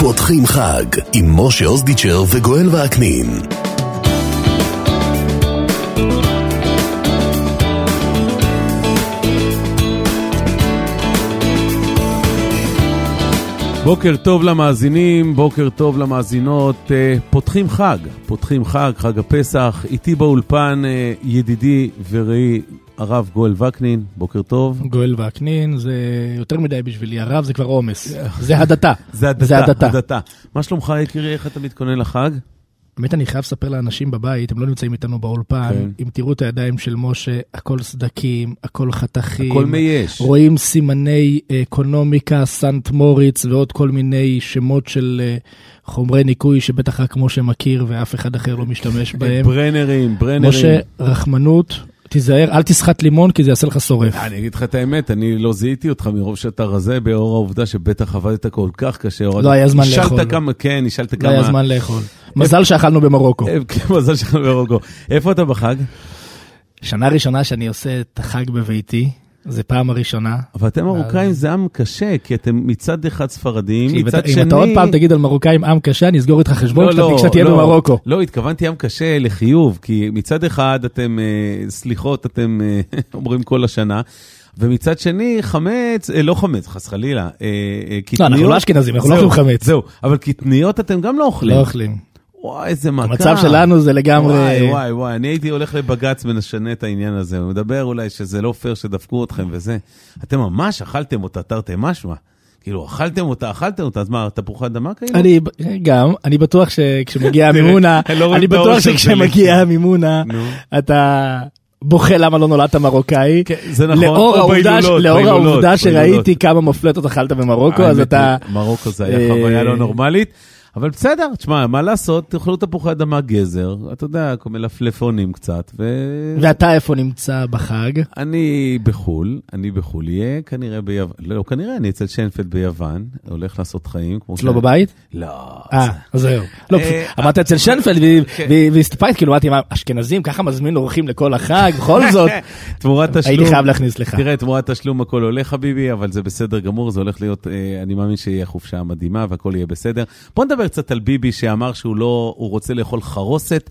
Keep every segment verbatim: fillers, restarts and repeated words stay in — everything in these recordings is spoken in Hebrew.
פותחים חג עם משה אוזדיצ'ר וגואל ואקנין. בוקר טוב למאזינים, בוקר טוב למאזינות, פותחים חג, פותחים חג, חג הפסח, איתי באולפן ידידי ורעי הרב גואל ואקנין, בוקר טוב. גואל ואקנין זה יותר מדי בשבילי, הרב זה כבר עומס, זה הדתה. זה הדתה, הדתה. מה שלומך יקירי, איך אתה מתכונן לחג? באמת אני חייב לספר לאנשים בבית, הם לא נמצאים איתנו באולפן, אם תראו את הידיים של משה, הכל סדקים, הכל חתכים, הכל מייש. רואים סימני אקונומיקה, סנט מוריץ ועוד כל מיני שמות של חומרי ניקוי שבטח רק משה מכיר ואף אחד אחר לא משתמש בהם. ברנרים, ברנרים. משה, רחמנות, תיזהר, אל תסחט לימון כי זה יעשה לך שורף. אני אגיד לך את האמת, אני לא זיהיתי אותך מרוב שאתה רזה באור העובדה שבטח עבדת כל כך קשה. לא היה זמן לאכול. כן, נשאלת כמה... לא היה זמן לאכול. מזל שאכלנו במרוקו. מזל שאכלנו במרוקו. איפה אתה בחג? שנה ראשונה שאני עושה את החג בביתי, זה פעם הראשונה. אבל אתם מרוקאים זה עם קשה, כי אתם מצד אחד ספרדים, מצד שני... אם אתה עוד פעם תגיד על מרוקאים עם קשה, אני אסגור איתך חשבון כשאתה תהיה במרוקו. לא, התכוונתי עם קשה לחיוב, כי מצד אחד אתם, סליחות, אתם אומרים כל השנה, ומצד שני, חמץ, לא חמץ, חס חלילה. לא, אנחנו לא אשכנזים, אנחנו לא אוכלים חמץ. זהו, אבל קטניות אתם גם לא אוכלים. לא אוכלים. וואי, איזה מכה. המצב שלנו זה לגמרי... וואי, וואי, וואי, אני הייתי הולך לבגץ ונשנה את העניין הזה. הוא מדבר אולי שזה לא פייר שדפקו אתכם וזה. אתם ממש אכלתם אותה, תרתם משמע. כאילו, אכלתם אותה, אכלתם אותה, אז מה, תפוחי אדמה כאילו? אני, גם, אני בטוח שכשמגיעה המימונה, אני בטוח שכשמגיעה המימונה, אתה... בוכה למה לא נולדת מרוקאי. זה נכון. לאור העובדה שראיתי כמה מופלטות אכלת במרוקו, אז אתה... מרוקו זה היה חוויה לא נורמלית. אבל בסדר, תשמע, מה לעשות? תאכלו תפוחי אדמה גזר, אתה יודע, מלפלפונים קצת, ו... ואתה איפה נמצא בחג? אני בחול, אני בחול, יהיה כנראה ביוון, לא, כנראה אני אצל שיינפלד ביוון, הולך לעשות חיים. לא בבית? לא. אה, זהו. לא, אמרת אצל שיינפלד, והסתפית, כאילו, אמרתי, אשכנזים, ככה מזמין אורחים לכל החג, בכל זאת. תמורת תשלום. הייתי חייב להכניס לך. תראה, תמורת תשלום הכל הולך, חביבי, אבל זה בסדר גמור, זה הולך להיות, אני מאמין שיהיה חופשה מדהימה והכל יהיה בסדר. בוא נדבר קצת על ביבי שאמר שהוא לא, הוא רוצה לאכול חרוסת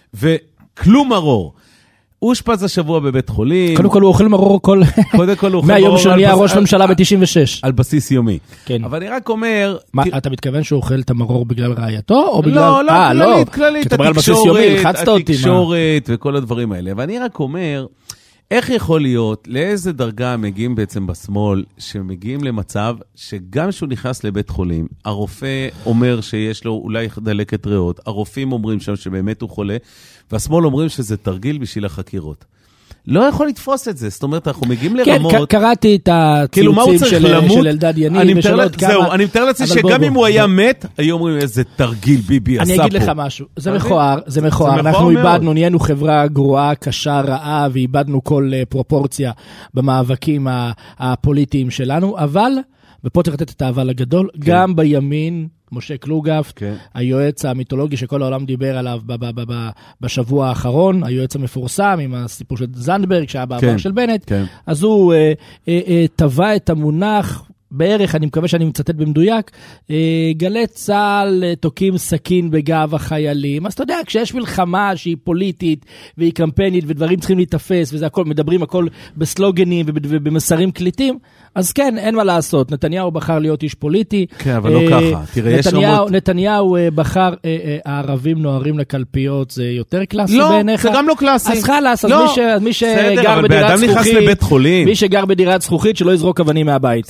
וכלום מרור. הוא אושפז השבוע בבית חולים. קודם כל הוא אוכל מרור כל... קודם כל הוא אוכל מהיום שהוא נהיה ראש ממשלה ב-תשעים ושש. על בסיס יומי. כן. אבל אני רק אומר... מה, אתה מתכוון שהוא אוכל את המרור בגלל רעייתו? או בגלל... לא, לא, כללית, כללית. התקשורת, התקשורת וכל הדברים האלה. ואני רק אומר... איך יכול להיות, לאיזה דרגה מגיעים בעצם בשמאל, שמגיעים למצב שגם שהוא נכנס לבית חולים, הרופא אומר שיש לו אולי דלקת ריאות, הרופאים אומרים שם שבאמת הוא חולה, והשמאל אומרים שזה תרגיל בשביל החקירות. לא יכול לתפוס את זה, זאת אומרת, אנחנו מגיעים לרמות... כן, קראתי את הציוצים של אלדד יניב ושל עוד כמה... זהו, אני מתאר לעצמי שגם אם הוא היה מת, היו אומרים איזה תרגיל ביבי עשה פה. אני אגיד לך משהו, זה מכוער, זה מכוער, אנחנו איבדנו, נהיינו חברה גרועה, קשה, רעה, ואיבדנו כל פרופורציה במאבקים הפוליטיים שלנו, אבל, ופה צריך לתת את האבל הגדול, גם בימין... משה קלוגף, okay. היועץ המיתולוגי שכל העולם דיבר עליו ב- ב- ב- ב- בשבוע האחרון, היועץ המפורסם עם הסיפור של זנדברג, שהיה בעבר okay. של בנט, okay. אז הוא אה, אה, אה, טבע את המונח, בערך, אני מקווה שאני מצטט במדויק, אה, גלי צהל תוקים סכין בגב החיילים, אז אתה יודע, כשיש מלחמה שהיא פוליטית, והיא קמפיינית, ודברים צריכים להתאפס, וזה הכל, מדברים הכל בסלוגנים ובמסרים קליטים, אז כן, אין מה לעשות. נתניהו בחר להיות איש פוליטי. כן, אבל לא ככה. תראה, יש רמות... נתניהו בחר, הערבים נוערים לקלפיות, זה יותר קלאסי בעיניך? לא, זה גם לא קלאסי. אז חלס, אז מי שגר בדירת זכוכית, מי שגר בדירת זכוכית, שלא יזרוק אבנים מהבית.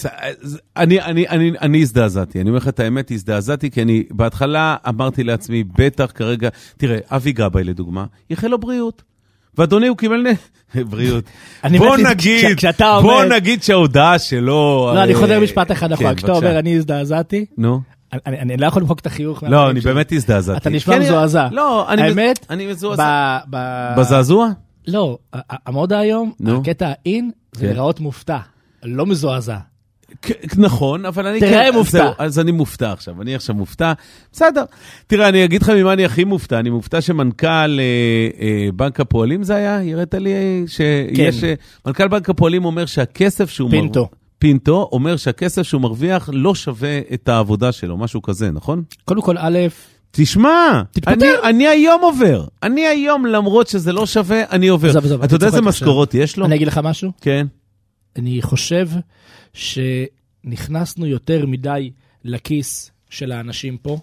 אני הזדעזעתי. אני אומר לך את האמת, הזדעזעתי, כי אני בהתחלה אמרתי לעצמי, בטח כרגע, תראה, אבי גבאי לדוגמה, יחל לו בריאות. ואדוני הוא קיבל בריאות. בוא נגיד, בוא נגיד שההודעה שלו... לא, אני חוזר משפט אחד אחר. כשאתה אומר, אני הזדעזעתי, נו. אני לא יכול למחוק את החיוך. לא, אני באמת הזדעזעתי. אתה נשמע מזועזע. לא, האמת, אני מזועזע. בזעזוע? לא, המודה היום, הקטע אין, זה לראות מופתע, לא מזועזע. נכון, אבל אני... תראה מופתע. אז אני מופתע עכשיו, אני עכשיו מופתע. בסדר. תראה, אני אגיד לך ממה אני הכי מופתע. אני מופתע שמנכ"ל בנק הפועלים זה היה, יראת לי שיש... מנכ"ל בנק הפועלים אומר שהכסף שהוא... פינטו. פינטו אומר שהכסף שהוא מרוויח לא שווה את העבודה שלו, משהו כזה, נכון? קודם כל, א', תשמע, אני, אני היום עובר. אני היום, למרות שזה לא שווה, אני עובר. זו, זו, אתה יודע איזה משכורות יש לו? אני אגיד לך משהו? כן. אני חושב שנכנסנו יותר מדי לכיס של האנשים פה,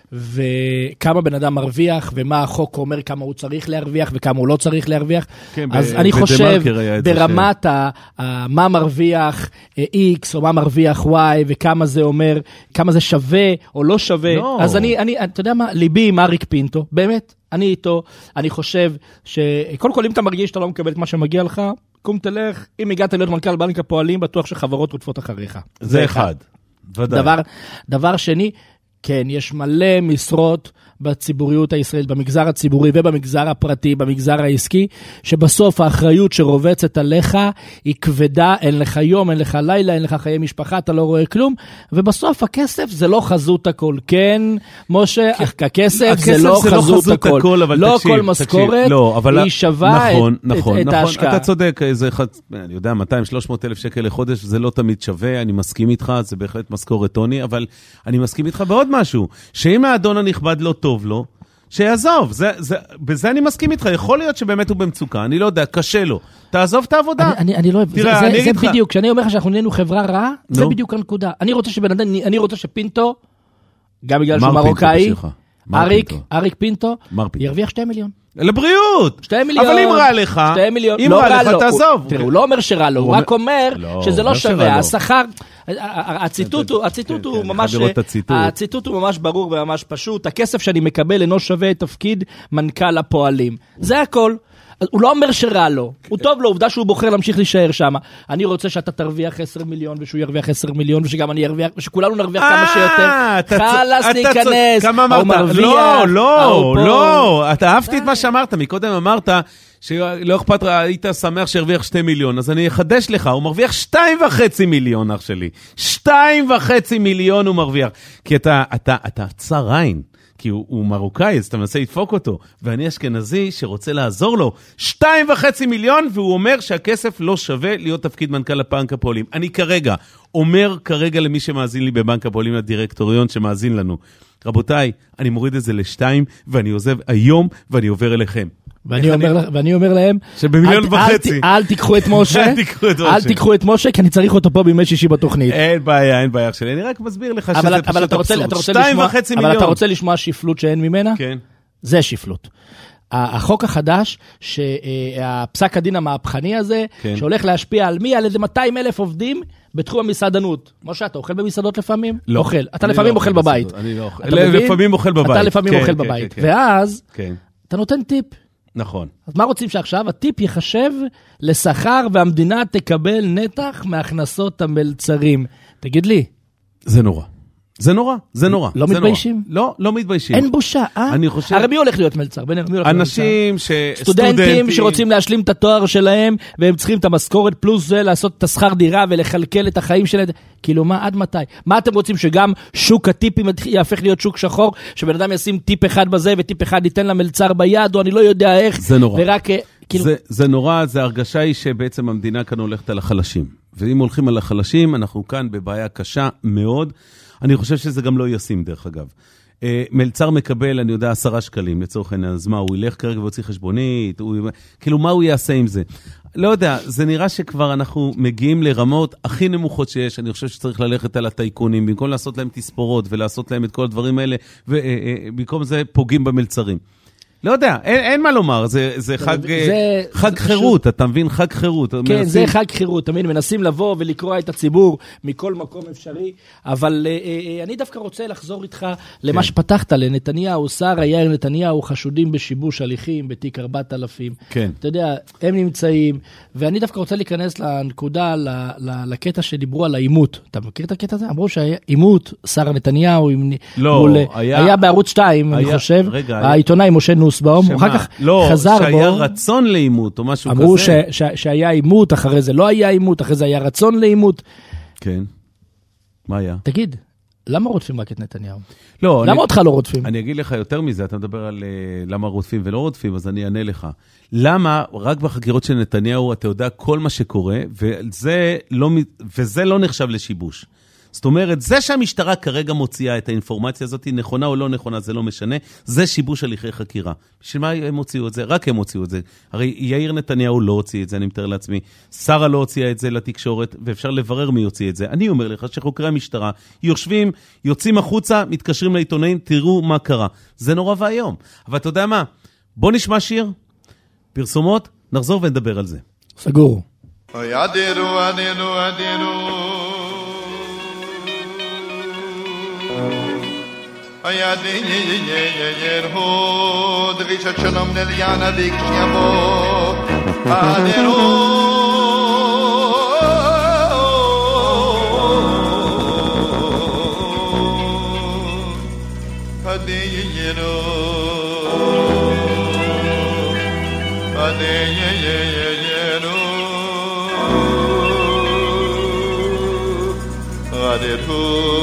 וכמה בן אדם מרוויח, ומה החוק אומר, כמה הוא צריך להרוויח, וכמה הוא לא צריך להרוויח. כן, אז ב- אני חושב, ברמת ה- ה- מה מרוויח X, או מה מרוויח Y, וכמה זה אומר, כמה זה שווה, או לא שווה. לא. אז אני, אני, אתה יודע מה, ליבי עם אריק פינטו, באמת, אני איתו, אני חושב שקודם כל, אם אתה מרגיש שאתה לא מקבל את מה שמגיע לך, קום תלך, אם הגעת להיות מנכ"ל בנק הפועלים, בטוח שחברות רודפות אחריך. זה, זה אחד. ודאי. דבר, דבר שני, כן, יש מלא משרות בציבוריות הישראלית, במגזר הציבורי ובמגזר הפרטי, במגזר העסקי, שבסוף האחריות שרובצת עליך היא כבדה, אין לך יום, אין לך לילה, אין לך חיי משפחה, אתה לא רואה כלום, ובסוף הכסף זה לא חזות הכל. כן, משה, הכסף זה לא חזות הכל. לא כל משכורת היא שווה את ההשקעה. אתה צודק, אני יודע, מאתיים שלוש מאות אלף שקל לחודש, זה לא תמיד שווה, אני מסכים איתך, זה בהחלט משכורת טוני, אבל אני מסכים איתך בעוד משהו, שאם האדון הנכבד לא טוב לו, שיעזוב, זה, זה, בזה אני מסכים איתך, יכול להיות שבאמת הוא במצוקה, אני לא יודע, קשה לו, תעזוב את העבודה. אני, אני, אני לא, תראה, זה, אני זה, זה בדיוק, כשאני אומר לך שאנחנו נהיינו חברה רעה, no. זה בדיוק הנקודה. אני רוצה שבן אדם, אני רוצה שפינטו, גם בגלל שהוא מרוקאי, אריק, אריק פינטו, ירוויח שתי מיליון. לבריאות. שתי מיליון. אבל אם רע לך, אם רע לך, תעזוב. תראה, הוא לא אומר שרע לו, הוא רק אומר שזה לא שווה. השכר, הציטוט הוא, הציטוט הוא ממש, הציטוט הוא ממש ברור וממש פשוט. הכסף שאני מקבל אינו שווה את תפקיד מנכ"ל הפועלים. זה הכל. הוא לא אומר שרע לו, הוא טוב לו, עובדה שהוא בוחר להמשיך להישאר שם. אני רוצה שאתה תרוויח עשרה מיליון, ושהוא ירוויח עשרה מיליון, ושגם אני ארוויח, ושכולנו נרוויח כמה שיותר. חלס להיכנס. כמה אמרת? לא, לא, לא. אתה אהבתי את מה שאמרת. מקודם אמרת שלא אכפת, היית שמח שהרוויח שתי מיליון, אז אני אחדש לך, הוא מרוויח שתיים וחצי מיליון, אח שלי. שתיים וחצי מיליון הוא מרוויח. כי אתה, אתה, אתה צר עין. כי הוא, הוא מרוקאי, אז אתה מנסה לדפוק אותו, ואני אשכנזי שרוצה לעזור לו, שתיים וחצי מיליון, והוא אומר שהכסף לא שווה להיות תפקיד מנכ"ל לבנק הפועלים. אני כרגע, אומר כרגע למי שמאזין לי בבנק הפועלים, לדירקטוריון שמאזין לנו, רבותיי, אני מוריד את זה לשתיים, ואני עוזב היום, ואני עובר אליכם. ואני אומר, ואני אומר להם, שבמיליון וחצי. אל תיקחו את משה, אל תיקחו את משה, כי אני צריך אותו פה בימי שישי בתוכנית. אין בעיה, אין בעיה שלי. אני רק מסביר לך שזה פשוט אבסורד. שתיים וחצי מיליון. אבל אתה רוצה לשמוע שפלות שאין ממנה? כן. זה שפלות. החוק החדש, שהפסק הדין המהפכני הזה, שהולך להשפיע על מי? על איזה מאתיים אלף עובדים בתחום המסעדנות. משה, אתה אוכל במסעדות לפעמים? לא. אוכל. אתה לפעמים אוכל בבית. אני לא אוכל. לפעמים אוכל בבית. אתה לפעמים אוכל בבית. ואז, אתה נותן טיפ. נכון. אז מה רוצים שעכשיו? הטיפ יחשב לשכר והמדינה תקבל נתח מהכנסות המלצרים. תגיד לי. זה נורא. זה נורא, זה נורא. לא זה מתביישים? נורא. לא, לא מתביישים. אין בושה, אה? אני חושב... הרי מי הולך להיות מלצר? אנשים ש... סטודנטים שרוצים להשלים את התואר שלהם, והם צריכים את המשכורת פלוס זה, לעשות את השכר דירה ולחלקל את החיים שלהם. כאילו מה, עד מתי? מה אתם רוצים שגם שוק הטיפים יהפך להיות שוק שחור, שבן אדם ישים טיפ אחד בזה וטיפ אחד ייתן למלצר ביד, או אני לא יודע איך. זה נורא. ורק, כאילו... זה, זה נורא, זה הרגשה היא שבעצם המדינה כאן הולכת על החלשים. ואם הולכים על החלשים, אנחנו כאן בבעיה קשה מאוד. אני חושב שזה גם לא ישים, דרך אגב. מלצר מקבל, אני יודע, עשרה שקלים, לצורך העניין, אז מה, הוא ילך כרגע והוציא חשבונית, הוא... כאילו, מה הוא יעשה עם זה? לא יודע, זה נראה שכבר אנחנו מגיעים לרמות הכי נמוכות שיש, אני חושב שצריך ללכת על הטייקונים, במקום לעשות להם תספורות ולעשות להם את כל הדברים האלה, ובמקום זה פוגעים במלצרים. לא יודע, אין, אין מה לומר, זה, זה חג, זה, חג זה חירות, פשוט... אתה מבין? חג חירות. כן, מנסים... זה חג חירות, תמיד מנסים לבוא ולקרוא את הציבור מכל מקום אפשרי, אבל אה, אה, אני דווקא רוצה לחזור איתך למה כן. שפתחת, לנתניהו, שר יאיר נתניהו, חשודים בשיבוש הליכים, בתיק ארבעת אלפים. כן. אתה יודע, הם נמצאים, ואני דווקא רוצה להיכנס לנקודה, ל, ל, לקטע שדיברו על האימות. אתה מכיר את הקטע הזה? אמרו שהיה אימות, שר נתניהו, לא, מול, היה... היה בערוץ שתיים, היה... אני חושב, רגע, העיתונאי היה... משה נוס, באום, הוא אחר כך לא, חזר בו. לא, שהיה רצון לאימות או משהו אמרו כזה. אמרו ש, ש, שהיה אימות, אחרי זה לא היה אימות, אחרי זה היה רצון לאימות. כן. מה היה? תגיד, למה רודפים רק את נתניהו? לא, למה אני, אותך לא רודפים? אני אגיד לך יותר מזה, אתה מדבר על uh, למה רודפים ולא רודפים, אז אני אענה לך. למה רק בחקירות של נתניהו אתה יודע כל מה שקורה, וזה לא, וזה לא נחשב לשיבוש. זאת אומרת, זה שהמשטרה כרגע מוציאה את האינפורמציה הזאת, נכונה או לא נכונה, זה לא משנה, זה שיבוש הליכי חקירה. בשביל מה הם הוציאו את זה? רק הם הוציאו את זה. הרי יאיר נתניהו לא הוציא את זה, אני מתאר לעצמי. שרה לא הוציאה את זה לתקשורת, ואפשר לברר מי הוציא את זה. אני אומר לך שחוקרי המשטרה יושבים, יוצאים החוצה, מתקשרים לעיתונאים, תראו מה קרה. זה נורא והיום. אבל אתה יודע מה? בוא נשמע שיר, פרסומות, נחזור ונדבר על זה. סגור. אדירו, אדירו, אדירו. היה ירהו דרישת שלום נליאנה ויקשיימו אדירו אדירו אדירו אדירו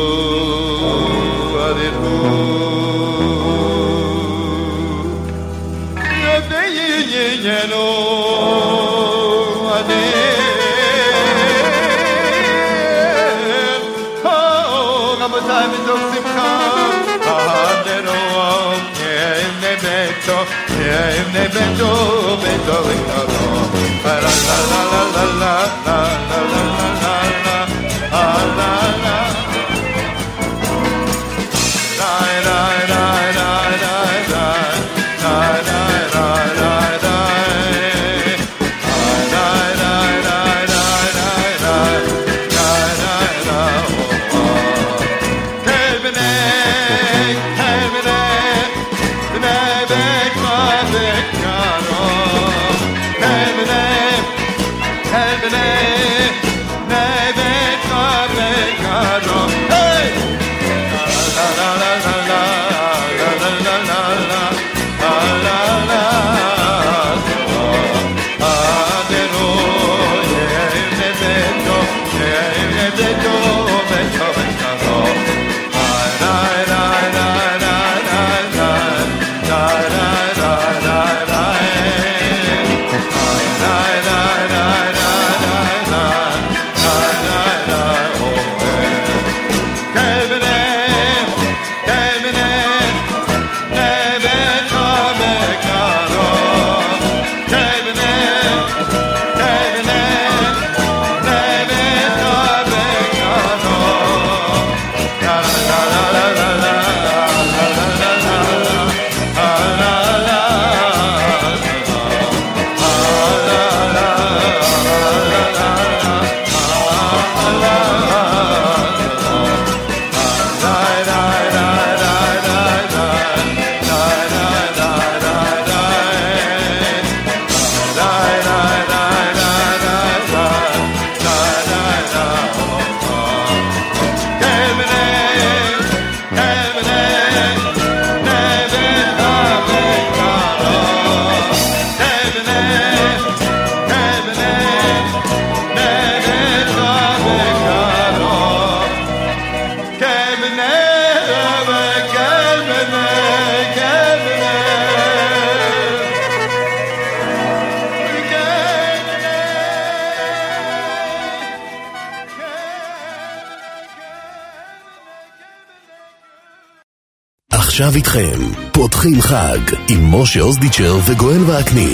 עכשיו איתכם, פותחים חג עם משה אוזדיצ'ר וגואל ועקנין.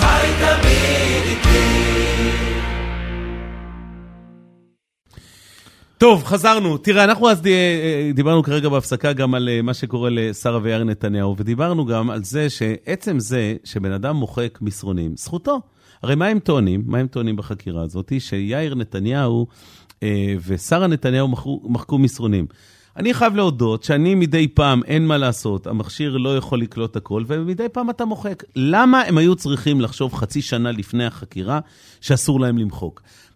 טוב, חזרנו. תראה, אנחנו אז דיברנו כרגע בהפסקה גם על מה שקורה לשרה ויאיר נתניהו, ודיברנו גם על זה שעצם זה שבן אדם מוחק מסרונים, זכותו. הרי מה הם טוענים? מה הם טוענים בחקירה הזאת? שיאיר נתניהו ושרה נתניהו מחקו מסרונים. אני חייב להודות שאני מדי פעם, אין מה לעשות, המכשיר לא יכול לקלוט הכל, ומדי פעם אתה מוחק. למה הם היו צריכים לחשוב חצי שנה לפני החקירה שאסור להם למחוק?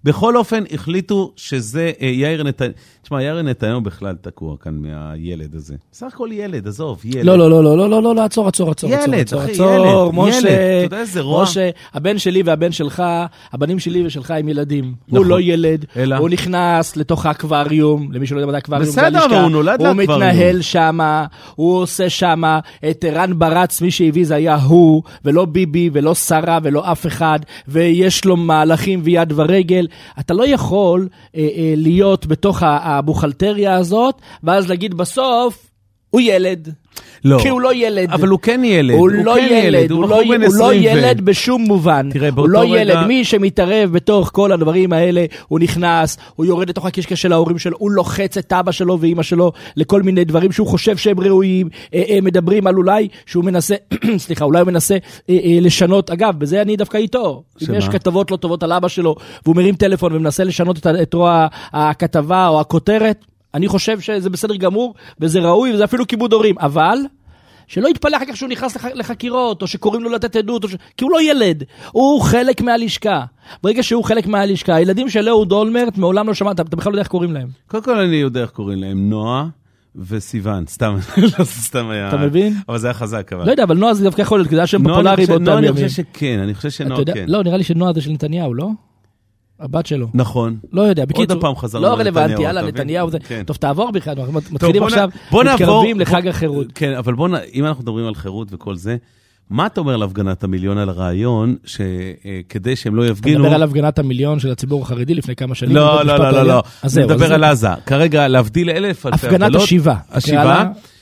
בכל אופן, החליטו שזה יאיר נתניהו, תשמע, יאיר נתניהו בכלל תקוע כאן מהילד הזה. סך הכל ילד, עזוב, ילד. לא, לא, לא, לא, לא, לא, לא, עצור, עצור, עצור. ילד, אחי, ילד, ילד. אתה יודע איזה רוע? משה, הבן שלי והבן שלך, הבנים שלי ושלך הם ילדים. הוא לא ילד, הוא נכנס לתוך האקווריום, למי שלא יודע מה האקווריום, בסדר, אבל הוא נולד לאקווריום. הוא מתנהל שמה, הוא עושה שמה, את רן ברץ, מי שהביא זה היה הוא, ולא ביבי, ולא שרה, ולא אף אחד, ויש לו מהלכים ויד ורגל. אתה לא יכול אה, אה, להיות בתוך הבוכלטריה הזאת, ואז להגיד בסוף, הוא ילד. לא. כי הוא לא ילד. אבל הוא כן ילד. הוא, הוא לא כן ילד, ילד. הוא, הוא, לא, הוא לא ילד ו... בשום מובן. תראה, הוא לא רגע... ילד. מי שמתערב בתוך כל הדברים האלה, הוא נכנס, הוא יורד לתוך הקשקש של ההורים שלו, הוא לוחץ את אבא שלו ואמא שלו לכל מיני דברים שהוא חושב שהם ראויים, אה, אה, מדברים על אולי שהוא מנסה, סליחה, אולי הוא מנסה אה, אה, לשנות. אגב, בזה אני דווקא איתו. שמה? אם יש כתבות לא טובות על אבא שלו, והוא מרים טלפון ומנסה לשנות את, את רוע הכתבה או הכותרת, אני חושב שזה בסדר גמור, וזה ראוי, וזה אפילו כיבוד הורים, אבל שלא יתפלא אחר כך שהוא נכנס לח... לחקירות, או שקוראים לו לתת עדות, ש... כי הוא לא ילד, הוא חלק מהלשכה. ברגע שהוא חלק מהלשכה, הילדים של אהוד אולמרט מעולם לא שמעת, אתה בכלל לא יודע איך קוראים להם. קודם כל אני יודע איך קוראים להם, נועה וסיוון, סתם, סתם היה... אתה מבין? אבל זה היה חזק, אבל... לא יודע, אבל נועה זה דווקא יכול להיות, כדי שהם פופולרי באותם ימים. נועה אני חושב שכן, אני חושב שנועה כן. לא, נראה לי שנועה זה של נתניהו, לא? הבת שלו. נכון. לא יודע, בקיצור. עוד הפעם חזרנו לא רלוונטי, יאללה, נתניהו זה. כן. טוב, תעבור בכלל, אנחנו מתחילים עכשיו, מתקרבים לחג החירות. כן, אבל בוא, אם אנחנו מדברים על חירות וכל זה, מה אתה אומר על הפגנת המיליון, על הרעיון, שכדי שהם לא יפגינו... אתה מדבר על הפגנת המיליון של הציבור החרדי לפני כמה שנים? לא, לא, לא, לא, לא. אני מדבר על עזה. כרגע, להבדיל אלף אלפי הפגנת השיבה. השיבה,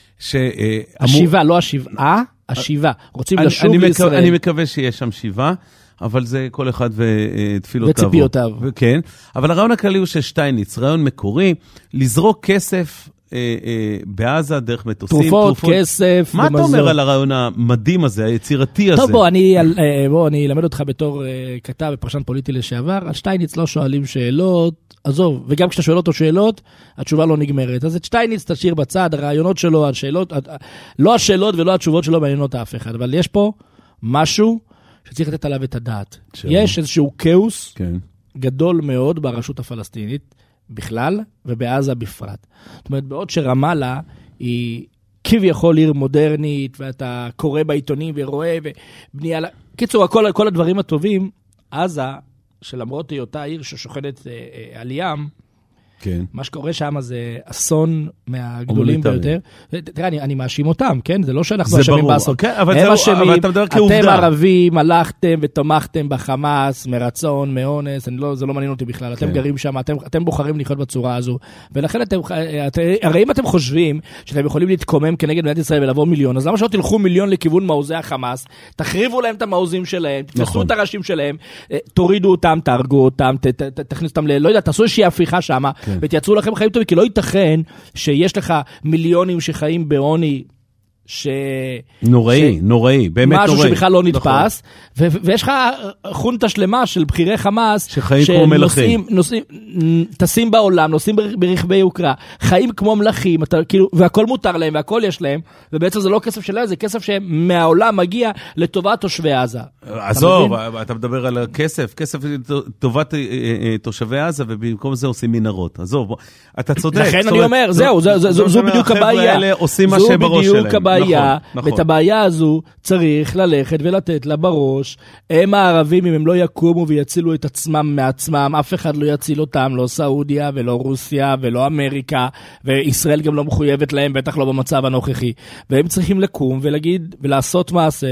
השיבה, לא השיבה, השיבה. רוצים לשוב לישראל. אני מקווה שיש שם שיבה. אבל זה כל אחד ותפילותיו. וציפיותיו. כן, אבל הרעיון הכללי הוא ששטייניץ, רעיון מקורי, לזרוק כסף אה, אה, בעזה דרך מטוסים. תרופות, תרופות. כסף. מה ומזור. אתה אומר על הרעיון המדהים הזה, היצירתי הזה? טוב, בוא, אני, בוא, אני אלמד אותך בתור uh, כתב ופרשן פוליטי לשעבר, על שטייניץ לא שואלים שאלות, עזוב, וגם כשאתה שואל אותו שאלות, התשובה לא נגמרת. אז את שטייניץ תשאיר בצד, הרעיונות שלו, השאלות, לא השאלות ולא התשובות שלו מעניינות אף אחד, אבל יש פה משהו שצריך לתת עליו את הדעת. שם. יש איזשהו כאוס כן. גדול מאוד ברשות הפלסטינית בכלל, ובעזה בפרט. זאת אומרת, בעוד שרמאללה היא כביכול עיר מודרנית, ואתה קורא בעיתונים ורואה, ובנייה... קיצור, הכל, כל הדברים הטובים, עזה, שלמרות היותה עיר ששוכנת אה, אה, על ים, כן. מה שקורה שם זה אסון מהגדולים ביותר. תראה, אני, אני מאשים אותם, כן? זה לא שאנחנו אשמים באסון. כן, אבל הם אשמים, אתם ערבים, הלכתם ותמכתם בחמאס, מרצון, מאונס, לא, זה לא מעניין אותי בכלל. כן. אתם גרים שם, אתם, אתם בוחרים לחיות בצורה הזו. ולכן אתם, את, הרי אם אתם חושבים שאתם יכולים להתקומם כנגד מדינת ישראל ולבוא מיליון, אז למה שלא תלכו מיליון לכיוון מעוזי החמאס, תחריבו להם את המעוזים שלהם, תתפסו את הראשים שלהם, תורידו אותם, תהרגו אותם, ת, ת, ת, תכניסו אותם ל... לא יודע, תעשו איזושהי הפיכה שמה, כן. ותייצרו לכם חיים טובים, כי לא ייתכן שיש לך מיליונים שחיים בעוני, ש... נוראי, ש... נוראי, באמת משהו נוראי. משהו שבכלל לא נתפס, ו... ויש לך חונטה שלמה של בחירי חמאס, שחיים כמו מלכים. נוסעים, טסים בעולם, נוסעים ברכבי יוקרה, חיים כמו מלכים, אתה, כאילו, והכל מותר להם, והכל יש להם, ובעצם זה לא כסף שלהם, זה כסף שמהעולם מגיע לטובת תושבי עזה. עזוב, אתה, אתה מדבר על הכסף, כסף לטובת תושבי עזה, ובמקום זה עושים מנהרות. עזוב, אתה צודק. לכן אני אומר, זהו, זו בדיוק הבעיה. עושים מה שבראש שלהם. הבעיה, נכון, נכון. ואת הבעיה הזו צריך ללכת ולתת לה בראש. הם הערבים, אם הם לא יקומו ויצילו את עצמם מעצמם, אף אחד לא יציל אותם, לא סעודיה ולא רוסיה ולא אמריקה, וישראל גם לא מחויבת להם, בטח לא במצב הנוכחי. והם צריכים לקום ולהגיד, ולעשות מעשה,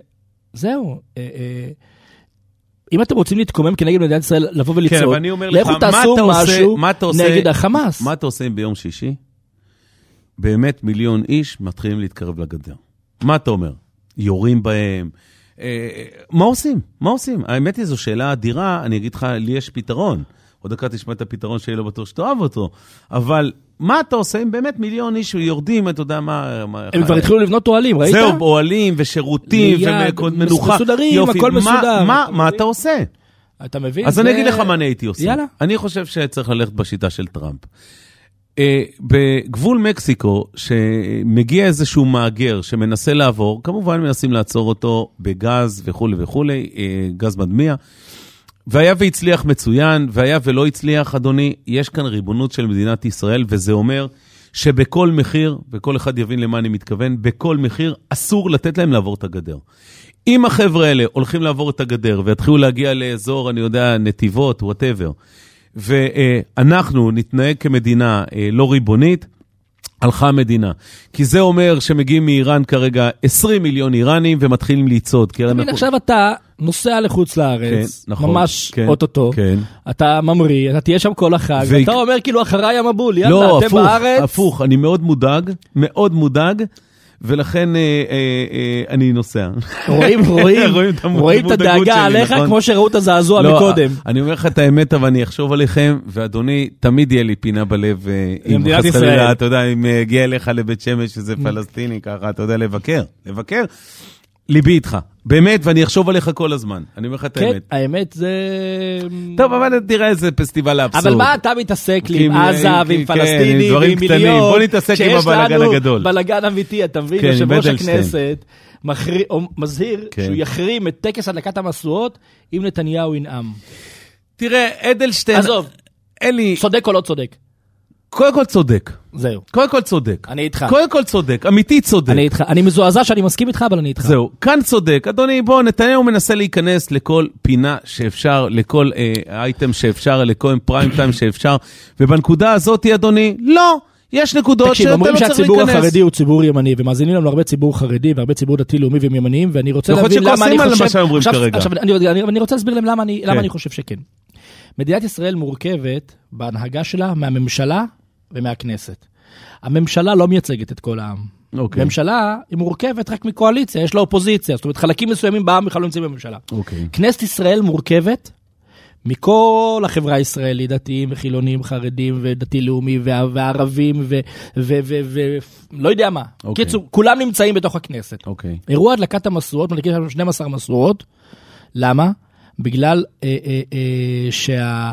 וזהו. אם אתם רוצים להתקומם כנגד מדינת ישראל, לבוא ולצעוד, לכו תעשו משהו נגד החמאס. מה אתה עושה ביום שישי? באמת מיליון איש מתחילים להתקרב לגדר. מה אתה אומר? יורים בהם? אה, מה עושים? מה עושים? האמת היא זו שאלה אדירה, אני אגיד לך, לי יש פתרון. עוד דקה תשמע את הפתרון שלי, לא בטוח שתאהב אותו. אבל מה אתה עושה אם באמת מיליון איש יורדים, אתה יודע מה... הם כבר התחילו לבנות אוהלים, ראית? זהו, אוהלים ושירותים ומנוחה. מסודרים, הכל מסודר. מה אתה עושה? אתה מבין? אז אני אגיד לך מה אני הייתי עושה. יאללה. אני חושב שצריך ללכת בשיטה של טראמפ. בגבול מקסיקו, שמגיע איזשהו מאגר שמנסה לעבור, כמובן מנסים לעצור אותו בגז וכו' וכו', גז מדמיע, והיה והצליח מצוין, והיה ולא הצליח, אדוני, יש כאן ריבונות של מדינת ישראל, וזה אומר שבכל מחיר, וכל אחד יבין למה אני מתכוון, בכל מחיר אסור לתת להם לעבור את הגדר. אם החבר'ה האלה הולכים לעבור את הגדר, ויתחילו להגיע לאזור, אני יודע, נתיבות, whatever, ואנחנו נתנהג כמדינה לא ריבונית, הלכה המדינה. כי זה אומר שמגיעים מאיראן כרגע עשרים מיליון איראנים ומתחילים ליצוד. תמיד עכשיו אתה נוסע לחוץ לארץ, ממש אוטוטו, אתה ממריא, אתה תהיה שם כל החג, ואתה אומר כאילו אחריי המבול, יאללה, אתם בארץ. לא, הפוך, אני מאוד מודאג, מאוד מודאג, ולכן אה, אה, אה, אני נוסע. רואים, רואים, רואים את הדאגה עליך, כמו שראו את הזעזוע מקודם. אני אומר לך את האמת, אבל אני אחשוב עליכם, ואדוני, תמיד יהיה לי פינה בלב, אם חסרה, אתה יודע, אם הגיע אליך לבית שמש, שזה פלסטיני ככה, אתה יודע, לבקר, לבקר, ליבי איתך. באמת, ואני אחשוב עליך כל הזמן. אני אומר לך את האמת. כן, האמת זה... טוב, אבל תראה איזה פסטיבל האבסורד. אבל מה אתה מתעסק לי עם עזה ועם פלסטינים ועם מיליון? בוא נתעסק עם הבלגן הגדול. בלגן אמיתי, אתה מבין? יושב ראש הכנסת מזהיר שהוא יחרים את טקס הדלקת המשואות אם נתניהו ינאם. תראה, אדלשטיין... עזוב, צודק או לא צודק? קודם כל צודק. זהו. קודם כל צודק. אני איתך. קודם כל צודק, אמיתי צודק. אני איתך. אני מזועזע שאני מסכים איתך, אבל אני איתך. זהו, כאן צודק. אדוני, בוא, נתניהו מנסה להיכנס לכל פינה שאפשר, לכל אה, אייטם שאפשר, לכל פריים טיים שאפשר, ובנקודה הזאת, אדוני, לא. יש נקודות שאתה לא צריך להיכנס. תקשיב, אומרים שהציבור החרדי הוא ציבור ימני, ומאזינים לנו הרבה ציבור חרדי, והרבה ציבור דתי לאומי והם ימניים, ואני רוצה להבין למה אני חושב... עכשיו, אני רוצה להסביר להם למה אני חושב שכן. מדינת ישראל מורכבת בהנהגה שלה מהממשלה ומהכנסת. הממשלה לא מייצגת את כל העם. Okay. הממשלה היא מורכבת רק מקואליציה, יש לה אופוזיציה, זאת אומרת חלקים מסוימים בעם בכלל לא נמצאים בממשלה. Okay. כנסת ישראל מורכבת מכל החברה הישראלית, דתיים וחילונים, חרדים ודתי לאומי וערבים ולא יודע מה. Okay. קיצור, כולם נמצאים בתוך הכנסת. Okay. אירוע הדלקת המשואות, מדליקים שם שתים עשרה משואות. למה? בגלל אה, אה, אה, שה...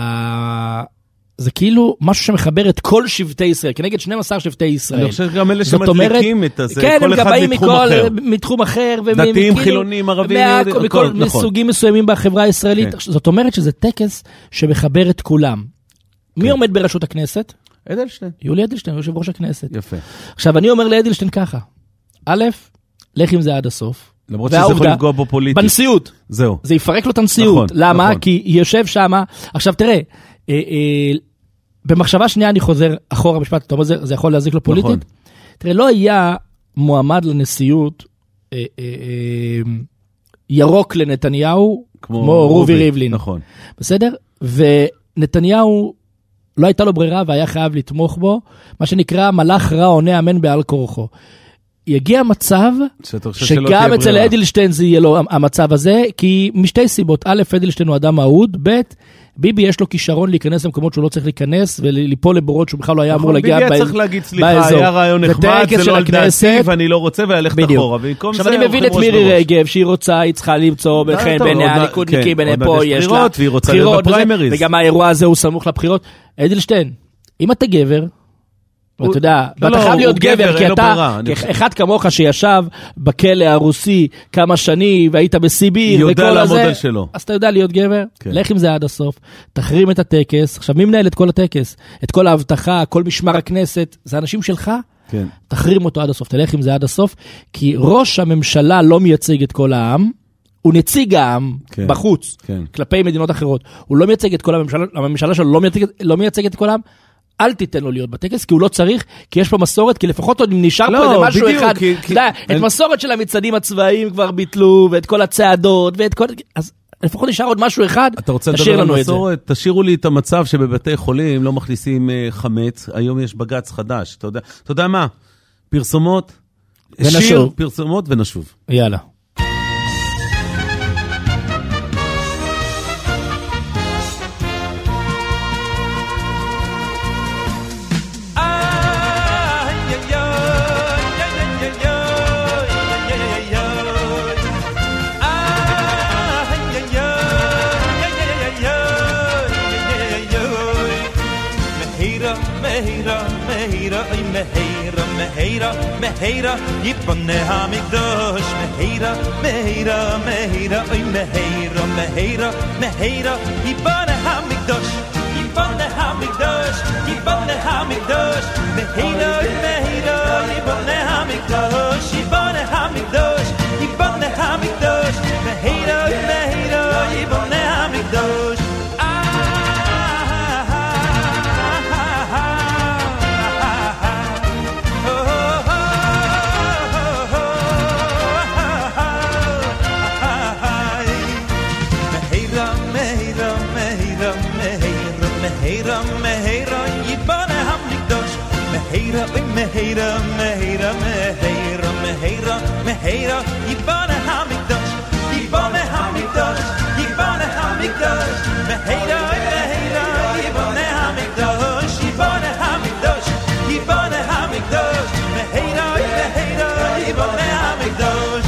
אה, זה כאילו משהו שמחבר את כל שבטי ישראל, כנגד שנים עשר שבטי ישראל. אני חושב שגם אלה שמדליקים את זה, כן, כל אחד מתחום מכל, אחר. מתחום אחר. דתיים, חילונים, ערבים, יהודים, מכל נכון. מסוגים מסוימים בחברה הישראלית. כן. זאת אומרת שזה טקס שמחבר את כולם. כן. מי עומד בראשות הכנסת? אדלשטיין. יולי אדלשטיין, יושב ראש הכנסת. יפה. עכשיו, אני אומר לאדלשטיין ככה, א', לך עם זה עד הסוף. למרות שזה יכול לפגוע בו פוליטית. בנשיאות. זהו. זה יפרק לו את הנשיאות. נכון, למה? נכון. כי יושב שמה, עכשיו תראה, אה, אה, במחשבה שנייה אני חוזר אחורה משפט, אתה אומר, זה, זה יכול להזיק לו פוליטית? נכון. תראה, לא היה מועמד לנשיאות אה, אה, אה, ירוק לנתניהו, כמו, כמו רובי ריבלין. נכון. בסדר? ונתניהו, לא הייתה לו ברירה והיה חייב לתמוך בו, מה שנקרא מלאך רע עונה אמן בעל כורחו. יגיע מצב שגם אצל אדלשטיין זה יהיה לו המצב הזה, כי משתי סיבות, א', אדלשטיין הוא אדם אהוד, ב', ביבי יש לו כישרון להיכנס למקומות שהוא לא צריך להיכנס, וליפול לבורות שהוא בכלל לא היה אמור להגיע באזור. ביבי היה צריך להגיד, סליחה, היה רעיון נחמד, זה לא על דעתי, ואני לא רוצה, וללכת אחורה. עכשיו אני מבין את מירי רגב, שהיא רוצה, היא צריכה למצוא בכן, ביני הליכודניקים, ביני פה, יש לה בחירות, וגם האירוע הזה הוא סמוך לבחירות. אדלשטיין, אם אתה גבר, ואתה יודע, ואתה חייב להיות גבר, כי אתה, אחד כמוך שישב בכלא הרוסי כמה שנים, והיית בסיביר, וכל הזה, אז אתה יודע להיות גבר, לך עם זה עד הסוף, תחרים את הטקס, עכשיו מי מנהל את כל הטקס? את כל ההבטחה, כל משמר הכנסת, זה אנשים שלך? תחרים אותו עד הסוף, תלך עם זה עד הסוף, כי ראש הממשלה לא מייצג את כל העם, הוא נציג העם בחוץ, כלפי מדינות אחרות, הוא לא מייצג את כל הממשלה, הממשלה שלו לא מייצג את כל העם, אל תיתן לו להיות בטקס, כי הוא לא צריך, כי יש פה מסורת, כי לפחות עוד נשאר פה איזה משהו אחד. את מסורת של המצעדים הצבאיים כבר ביטלו, ואת כל הצעדות, ואת כל... אז לפחות נשאר עוד משהו אחד, תשאיר לנו את זה. תשאירו לי את המצב שבבתי חולים לא מכניסים חמץ, היום יש בגץ חדש, אתה יודע מה? פרסומות, שיר, פרסומות ונשוב. יאללה. מהירה, מהירה, מהירה, מהירה, יבנה המקדוש. מהירה, מהירה, מהירה, מהירה, מהירה, מהירה, יבנה המקדוש. יבנה המקדוש, יבנה המקדוש. מהירה, מהירה, יבנה המקדוש. יבנה המקדוש, יבנה המקדוש. מהירה, מהירה, יבנה המקדוש. Mehera, mehera, yibane hamikdosh. Mehera, mehera, mehera, mehera, mehera, mehera, yibane hamikdosh. Yibane hamikdosh, yibane hamikdosh. Mehera, mehera, yibane hamikdosh. Yibane hamikdosh, yibane hamikdosh. Mehera, mehera, yibane hamikdosh.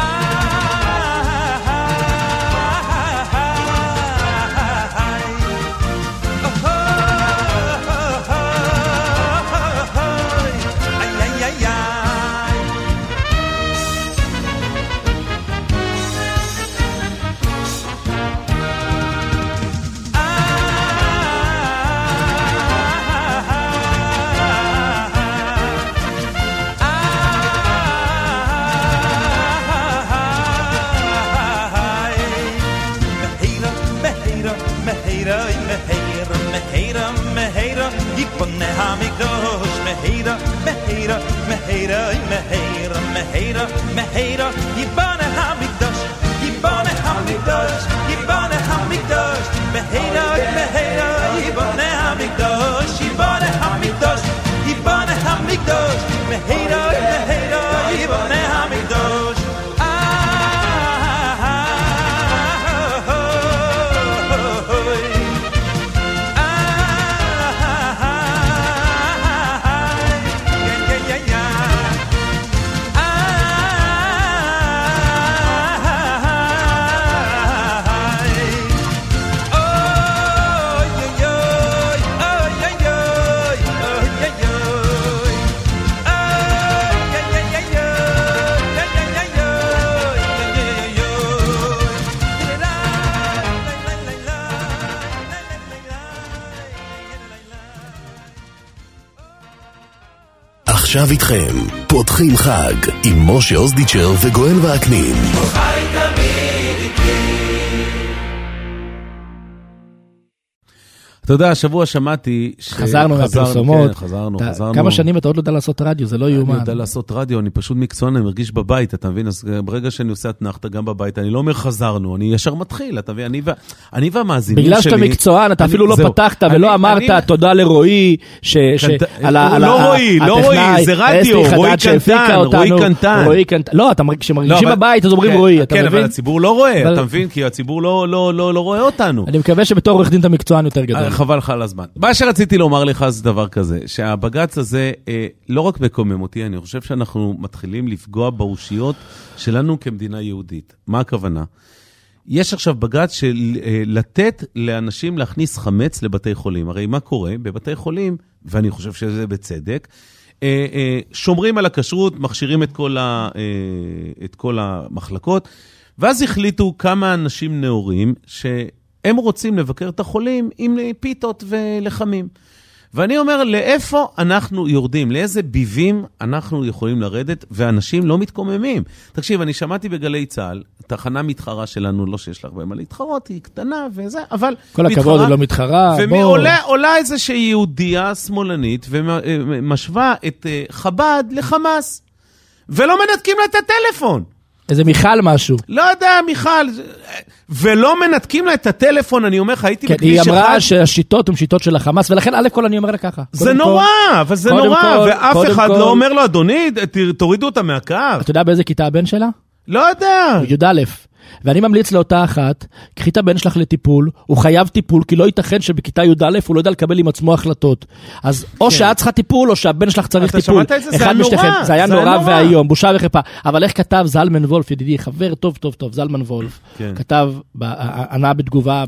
Yibane hamikdosh. Mehera, mehera, mehera, mehera, mehera, mehera, yibane hamikdosh. Yibane hamikdosh, yibane hamikdosh. Mehera, mehera, yibane hamikdosh. Yibane hamikdosh, yibane hamikdosh. Mehera, mehera, yibane hamikdosh. עכשיו איתכם, פותחים חג עם משה אוזדיצ'ר וגואל ועקנין. אתה יודע, השבוע שמעתי... חזרנו מהפרסומות. כן, חזרנו, חזרנו. כמה שנים אתה עוד לא יודע לעשות רדיו, זה לא יאומן. אני יודע לעשות רדיו, אני פשוט מקצוען, אני מרגיש בבית, אתה מבין? אז ברגע שאני עושה אתנחתה גם בבית, אני לא אומר חזרנו, אני ישר מתחיל, אתה מבין? אני והמאזינים שלי... בגלל שאתה מקצוען, אתה אפילו לא פתחת ולא אמרת תודה לרועי, לא רועי, לא רועי, זה רדיו, רועי קנטן, רועי קנטן. לא, כשמרגישים בבית, אז אומרים רועי, אתה מבין? כן, אבל הציבור לא רואה, אתה מבין? כי הציבור לא רואה אותנו. אני מקווה שבתור עורך דין אתה מקצוען יותר גדול. חבל לך על הזמן. מה שרציתי לומר לך זה דבר כזה, שהבג"ץ הזה אה, לא רק מקומם אותי, אני חושב שאנחנו מתחילים לפגוע באושיות שלנו כמדינה יהודית. מה הכוונה? יש עכשיו בג"ץ של אה, לתת לאנשים להכניס חמץ לבתי חולים. הרי מה קורה? בבתי חולים, ואני חושב שזה בצדק, אה, אה, שומרים על הכשרות, מכשירים את כל, ה, אה, את כל המחלקות, ואז החליטו כמה אנשים נאורים ש... הם רוצים לבקר את החולים עם פיתות ולחמים. ואני אומר, לאיפה אנחנו יורדים? לאיזה ביבים אנחנו יכולים לרדת, ואנשים לא מתקוממים? תקשיב, אני שמעתי בגלי צהל, תחנה מתחרה שלנו, לא שיש לה הרבה מה להתחרות, היא קטנה וזה, אבל כל הכבוד, היא לא מתחרה. ועולה איזושהי יהודיה שמאלנית, ומשווה את חב"ד לחמאס, ולא מנתקים לה את הטלפון. איזה מיכל משהו. לא יודע, מיכל, ולא מנתקים לה את הטלפון, אני אומר לך, הייתי בכביש אחד. היא אמרה שהשיטות הן שיטות של החמאס, ולכן א' כל אני אומר לה ככה. זה נורא, אבל זה נורא, ואף אחד לא אומר לו, אדוני, תורידו אותה מהקו. אתה יודע באיזה כיתה הבן שלה? לא יודע. י"א. ואני ממליץ לאותה אחת, קחי את הבן שלך לטיפול, הוא חייב טיפול, כי לא ייתכן שבכיתה י' א' הוא לא יודע לקבל עם עצמו החלטות. אז או שאת צריכה טיפול, או שהבן שלך צריך טיפול. אתה שמעת את זה? זה היה נורא. זה היה נורא והיום, בושה וחרפה. אבל איך כתב זלמן וולף, ידידי, חבר טוב, טוב, טוב, זלמן וולף, כתב, ענה בתגובה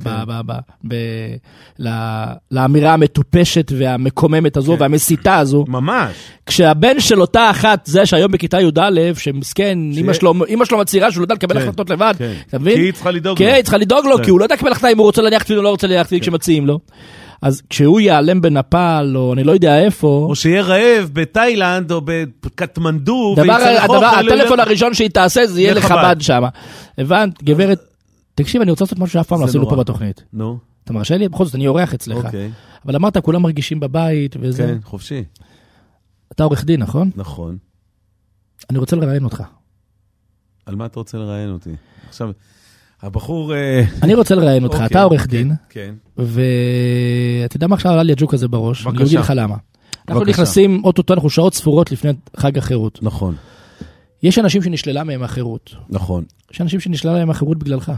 לאמירה המטופשת והמקוממת הזו, והמסיתה הזו. ממש. כשהבן של אותה אחת, זה שהיום בכיתה י' א', שמסכן, אמא שלו מצהירה שהוא לא יודע לקבל החלטות לבד. אתה מבין? כי היא צריכה לדאוג לו. כן, היא צריכה לדאוג לו, כי הוא לא יודע לקבל החלטה אם הוא רוצה להניח תפילין או לא רוצה להניח תפילין כשמציעים לו. אז כשהוא ייעלם בנפאל, או אני לא יודע איפה... או שיהיה רעב בתאילנד, או בקטמנדו, הטלפון הראשון שהיא תעשה, זה יהיה לחב"ד שם. הבנת? גברת, תקשיב, אני רוצה לעשות משהו שאף פעם לא עשינו פה בתוכנית. נו. אתה מרשה לי? בכל זאת, אני אורח אצלך. אבל אמרת, כולם מרגישים בבית, וזה... כן, חופשי. אתה עורך דין, נכון? נכון. אני רוצה לראיין אותך. על מה אתה רוצה לראיין אותי? עכשיו, הבחור... אני רוצה לראיין אותך, אתה עורך דין. כן. ואתה יודע מה עכשיו עלה לי הג'וק הזה בראש? בבקשה. אני אגיד לך למה. אנחנו נכנסים, אוטוטו, אנחנו שעות ספורות לפני חג החירות. נכון. יש אנשים שנשללה מהם החירות. נכון. יש אנשים שנשללה מהם החירות בגללך.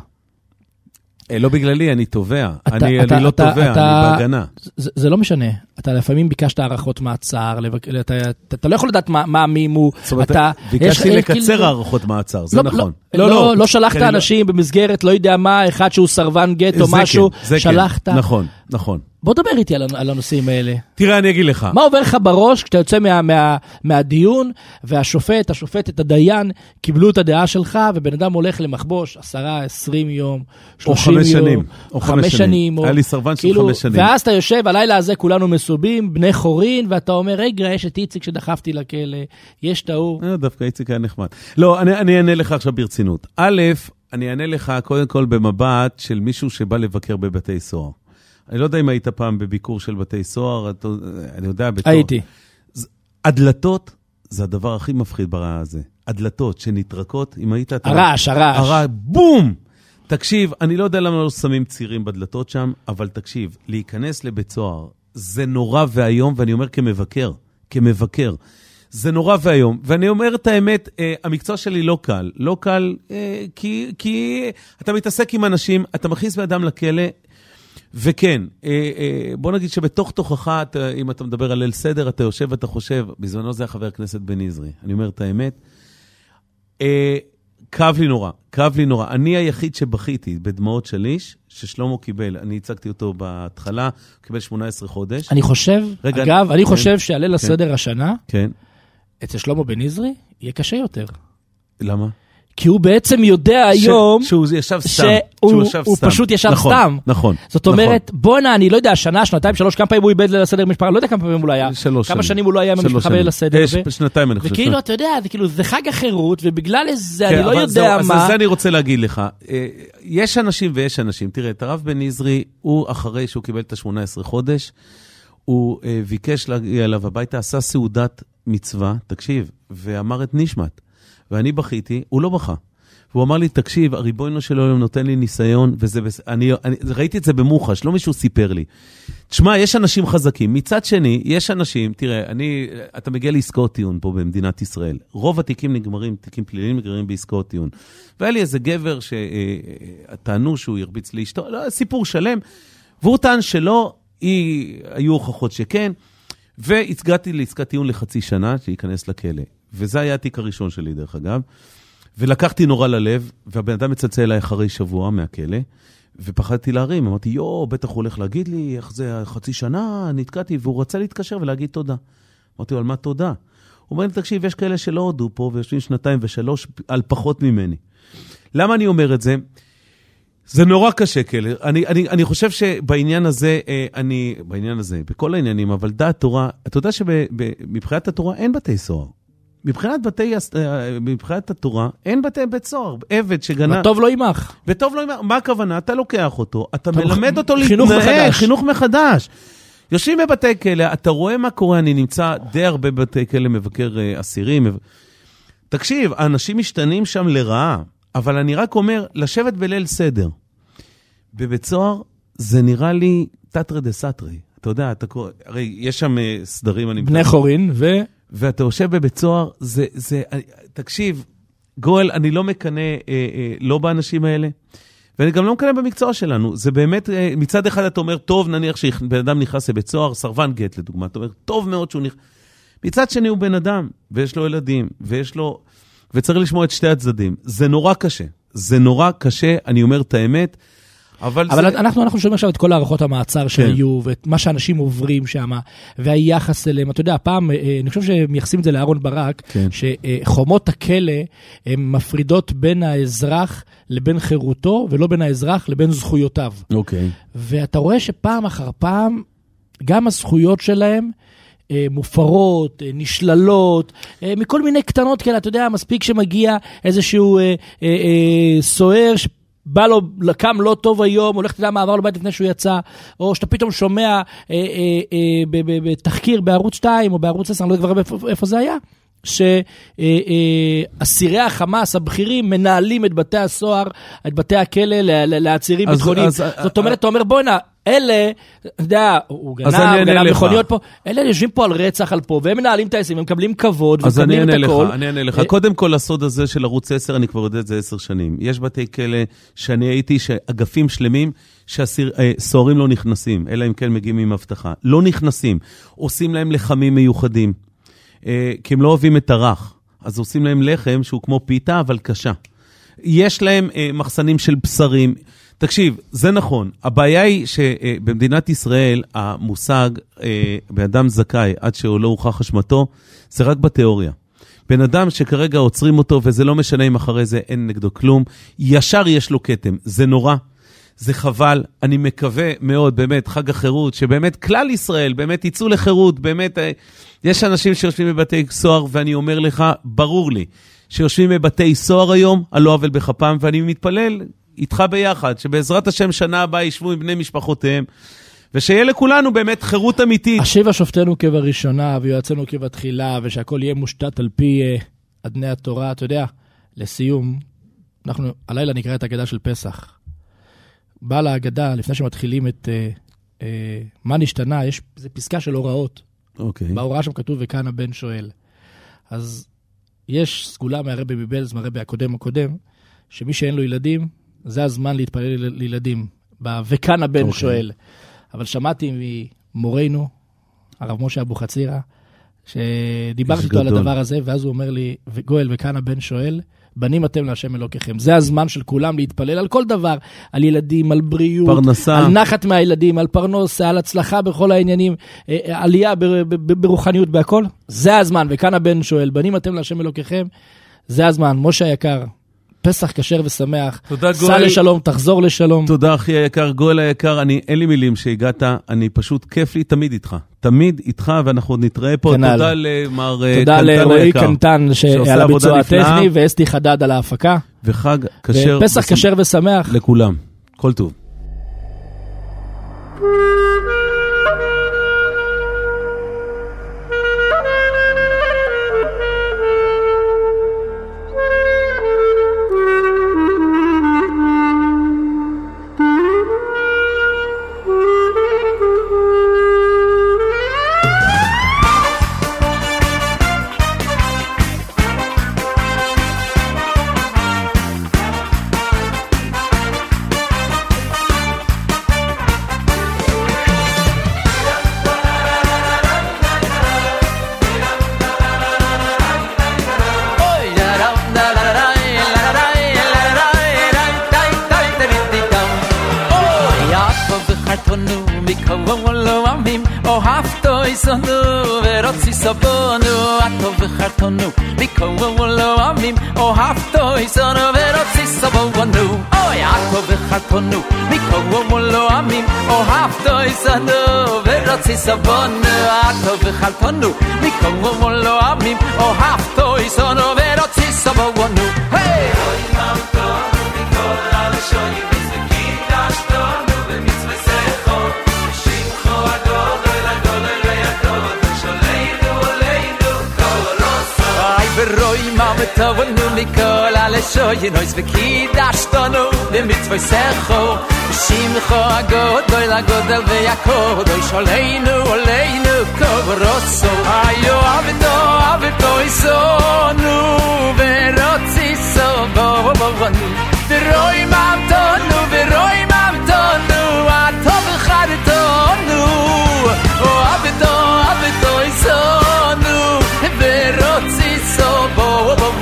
לא בגללי, אני תובע. אני לא תובע, אני בהגנה. זה לא משנה. אתה לפעמים ביקשת הערכות מעצר, אתה לא יכול לדעת מה מי הוא. ביקשתי לקצר הערכות מעצר, זה נכון. לא שלחת אנשים במסגרת, לא יודע מה, אחד שהוא סרבן גט או משהו, שלחת. נכון, נכון. בוא דבר איתי על הנושאים האלה. תראה, אני אגיד לך. מה עובר לך בראש כשאתה יוצא מהדיון, והשופט, השופט, הדיין, קיבלו את הדעה שלך, ובן אדם הולך למחבוש עשרה, עשרים יום, שלושים יום, או חמש שנים. היה לי סרבן של חמש שנים. ואז אתה יושב, הלילה הזה כולנו מסובים, בני חורין, ואתה אומר, רגע, יש את איציק שדחפתי לכלא, יש טעו. דווקא איציק היה נחמד. לא, אני אענה לך עכשיו ברצינות. א', אני אענה לך קודם כל במבט של מישהו שבא לבקר בבתי סוהר. אני לא יודע אם היית פעם בביקור של בתי סוהר, אני יודע בתור. הייתי. הדלתות זה הדבר הכי מפחיד ברעה הזה. הדלתות שנתרקות, אם היית... הרעש, הרעש. הרעש, בום! תקשיב, אני לא יודע למה לא שמים צירים בדלתות שם, אבל תקשיב, להיכנס לבית סוהר, זה נורא והיום, ואני אומר כמבקר, כמבקר. זה נורא והיום, ואני אומר את האמת, אה, המקצוע שלי לא קל. לא קל, אה, כי, כי אתה מתעסק עם אנשים, אתה מכניס באדם לכלא, וכן, בוא נגיד שבתוך תוכחה, אם אתה מדבר על ליל סדר, אתה יושב ואתה חושב, בזמנו זה היה חבר הכנסת בן עזרי, אני אומר את האמת, כאב לי נורא, כאב לי נורא. אני היחיד שבכיתי בדמעות שליש, ששלמה קיבל, אני הצגתי אותו בהתחלה, הוא קיבל שמונה עשרה חודש. אני חושב, אגב, אני חושב שהליל הסדר השנה, אצל שלמה בן עזרי, יהיה קשה יותר. למה? כי הוא בעצם יודע היום שהוא ישב סתם, שהוא פשוט ישב סתם. נכון. זאת אומרת, בוא'נה, אני לא יודע, שנה, שנתיים, שלוש, כמה פעמים הוא איבד ליל הסדר משפחה, לא יודע כמה פעמים הוא לא היה. כמה שנים הוא לא היה עם המשפחה בליל הסדר. שנתיים אני חושב. וכאילו, אתה יודע, זה חג החירות, ובגלל זה אני לא יודע מה. אז זה אני רוצה להגיד לך. יש אנשים ויש אנשים. תראה, את הרב בן עזרי, הוא אחרי שהוא קיבל את ה-שמונה עשרה חודש, הוא ביקש להגיע אליו הביתה, עשה סעודת מצווה, תקשיב, ואמר את נשמת. ואני בכיתי, הוא לא בכה. והוא אמר לי, תקשיב, הריבונו שלו נותן לי ניסיון, וזה, אני, אני, ראיתי את זה במוחש, לא מישהו סיפר לי. תשמע, יש אנשים חזקים. מצד שני, יש אנשים, תראה, אני, אתה מגיע לעסקאות טיעון פה במדינת ישראל. רוב התיקים נגמרים, תיקים פליליים נגמרים בעסקאות טיעון. והיה לי איזה גבר שטענו שהוא ירביץ לאשתו, לא, סיפור שלם, והוא טען שלא, היא, היו הוכחות שכן, והצגעתי לעסקת טיעון לחצי שנה, שייכנס לכלא. וזה היה התיק הראשון שלי, דרך אגב. ולקחתי נורא ללב, והבן אדם מצלצל אליי אחרי שבוע מהכלא, ופחדתי להרים. אמרתי, יו, בטח הוא הולך להגיד לי, איך זה חצי שנה, נתקעתי, והוא רצה להתקשר ולהגיד תודה. אמרתי, על מה תודה? הוא אומר לי, תקשיב, יש כאלה שלא הודו פה, ויושבים שנתיים ושלוש על פחות ממני. למה אני אומר את זה? זה נורא קשה, כאלה. אני, אני, אני חושב שבעניין הזה, אני, בעניין הזה, בכל העניינים, אבל דעת תורה, אתה יודע שמבחינת התורה אין בתי סוהר. מבחינת בתי, מבחינת התורה, אין בתי בית סוהר, עבד שגנה. וטוב לא יימח. וטוב לא יימח. מה הכוונה? אתה לוקח אותו, אתה מלמד אותו להתנהל, חינוך מחדש. יושבים בבתי כלא, אתה רואה מה קורה, אני נמצא די הרבה בבתי כלא, מבקר אסירים. תקשיב, האנשים משתנים שם לרעה, אבל אני רק אומר, לשבת בליל סדר. בבית סוהר, זה נראה לי תתרי דסתרי. אתה יודע, אתה קורא, הרי יש שם סדרים, אני בני חורין, ו... ואתה יושב בבית סוהר, זה, זה, תקשיב, גואל, אני לא מקנה, אה, אה, לא באנשים האלה, ואני גם לא מקנה במקצוע שלנו. זה באמת, אה, מצד אחד אתה אומר, טוב, נניח שבן אדם נכנס לבית סוהר, סרבן גט לדוגמה, אתה אומר, טוב מאוד שהוא נכנס. מצד שני הוא בן אדם, ויש לו ילדים, ויש לו, וצריך לשמוע את שתי הצדדים. זה נורא קשה. זה נורא קשה, אני אומר את האמת, אבל, אבל זה... אנחנו, אנחנו שומעים עכשיו את כל הערכות המעצר שהיו, ואת מה שאנשים עוברים שם, והיחס אליהם. אתה יודע, פעם, אני חושב שמייחסים את זה לאהרון ברק, כן. שחומות הכלא הן מפרידות בין האזרח לבין חירותו, ולא בין האזרח לבין זכויותיו. אוקיי. ואתה רואה שפעם אחר פעם, גם הזכויות שלהם, מופרות, נשללות, מכל מיני קטנות כאלה, אתה יודע, מספיק שמגיע איזשהו אה, אה, אה, סוער שבא לו, לקם לא טוב היום, הולך תדע מעבר לבית לפני שהוא יצא, או שאתה פתאום שומע אה, אה, אה, בתחקיר בערוץ שתיים או בערוץ עשר, אני לא יודע כבר איפה, איפה זה היה, שאסירי החמאס הבכירים מנהלים את בתי הסוהר, את בתי הכלא לעצירים ביטחוניים. זאת אומרת, אתה אומר, בואי נע, אלה, אתה יודע, הוא גנב, גנב מכוניות פה, אלה יושבים פה על רצח על פה, והם מנהלים את העסקים, הם מקבלים כבוד, ומקבלים את הכל. אז אני אענה לך, קודם כל הסוד הזה של ערוץ עשר, אני כבר יודע את זה עשר שנים. יש בתי כלא שאני הייתי, שאגפים שלמים, שהסוהרים לא נכנסים, אלא אם כן מגיעים עם הבטחה. לא נכנסים, עושים להם לחמים מיוחדים, כי הם לא אוהבים את הרך, אז עושים להם לחם שהוא כמו פיתה, אבל קשה. יש להם מחסנים של בשרים, תקשיב, זה נכון. הבעיה היא שבמדינת ישראל, המושג באדם זכאי, עד שהוא לא הוכח אשמתו, זה רק בתיאוריה. בן אדם שכרגע עוצרים אותו, וזה לא משנה אם אחרי זה אין נגדו כלום, ישר יש לו כתם. זה נורא, זה חבל. אני מקווה מאוד, באמת, חג החירות, שבאמת כלל ישראל, באמת יצאו לחירות, באמת, יש אנשים שיושבים בבתי סוהר, ואני אומר לך, ברור לי, שיושבים בבתי סוהר היום, על לא עוול בכפם, ואני מתפלל, איתך ביחד, שבעזרת השם שנה הבאה ישבו עם בני משפחותיהם, ושיהיה לכולנו באמת חירות אמיתית. השיבה שופטנו כבראשונה, ויועצנו כבתחילה, ושהכל יהיה מושתת על פי uh, אדני התורה. אתה יודע, לסיום, אנחנו הלילה נקרא את ההגדה של פסח. באה להגדה, לפני שמתחילים את uh, uh, מה נשתנה, יש זה פסקה של הוראות. אוקיי. Okay. בהוראה שם כתוב, וכאן הבן שואל. אז יש סגולה מהרבי ביבלס, מהרבי הקודם הקודם, שמי שאין לו ילדים, זה הזמן להתפלל לילדים, וכאן הבן okay. שואל. אבל שמעתי ממורנו, הרב משה אבו חצירה, שדיברתי איתו על הדבר הזה, ואז הוא אומר לי, גואל, וכאן הבן שואל, בנים אתם להשם אלוקיכם. זה הזמן של כולם להתפלל על כל דבר, על ילדים, על בריאות, פרנסה. על נחת מהילדים, על פרנסה, על הצלחה בכל העניינים, עלייה ברוחניות בהכל. זה הזמן, וכאן הבן שואל, בנים אתם להשם אלוקיכם, זה הזמן. משה היקר, פסח כשר ושמח, סע לשלום, תחזור לשלום. תודה אחי היקר, גואל היקר, אני, אין לי מילים שהגעת, אני פשוט כיף לי תמיד איתך, תמיד איתך, ואנחנו נתראה פה. תודה למר קנטן היקר. תודה לרועי קנטן על הביצוע הטכני, ואסתי חדד על ההפקה. וחג כשר, ופסח כשר ושמח. לכולם, כל טוב. סבון אטו וחלטונו מיקום מולו עמים אוהבתו איסונו ורוצי סבונו היי אוי מאותו מכל הלשוני וזקידשתונו במצווה סכו ושמחו הגודל הגודל והגודל שולנו עלינו קורוסו אי ברוי מאותו מכל הלשוני וזקידשתונו במצווה סכו שמחו הגודל הגודל והגודל שולנו עלינו קורוסו היו עבדו עבדו איסונו ורוצי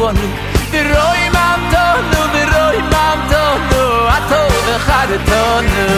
bonu Veroi mamtonu Veroi mamtonu Ato v'charetonu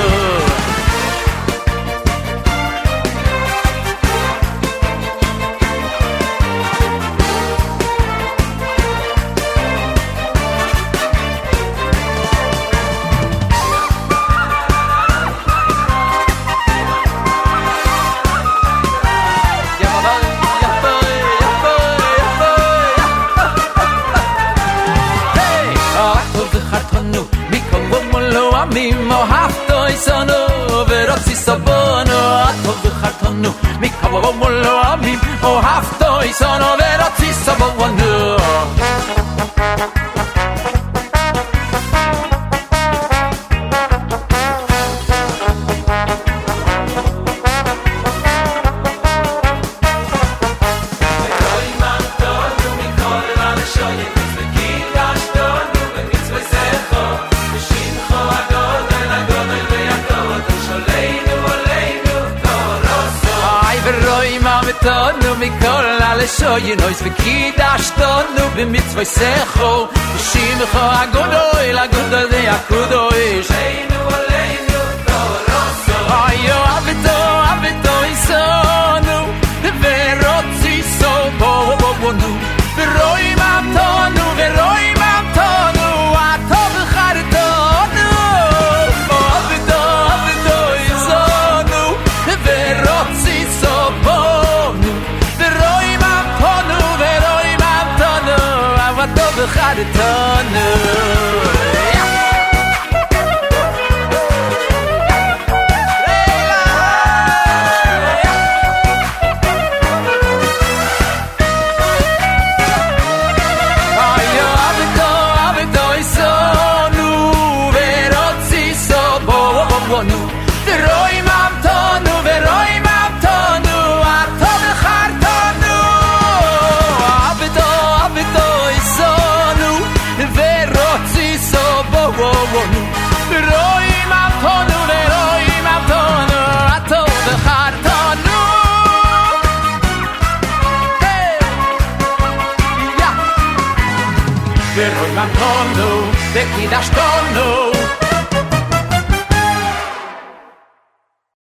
Mimo haftoi sono verozzi sobono atto v'chartonu mikavo molo amim o haftoi sono verozzi sobono Tonu mikol ale shoy nois v'kidash tonu b'mitzvah secho v'shimcha agodoy lagodoy ve'akudoy sheinu aleinu toroso ayo avito avito isonu ve'rotzi so bo bo bonu ve'roi mam tonu ve'roi mam tonu ato v'chartonu avito avito isonu ve'rotzi so bo v'charetonu ayo avito avito isonu verozzi so bo bo bonu veroi mamtonu veroi mamtonu ato v'chartonu avito avito Veroi mamtonu, veroi mamtonu, ato v'chartonu. Hey, yeah. Veroi mamtonu, v'kidashtonu.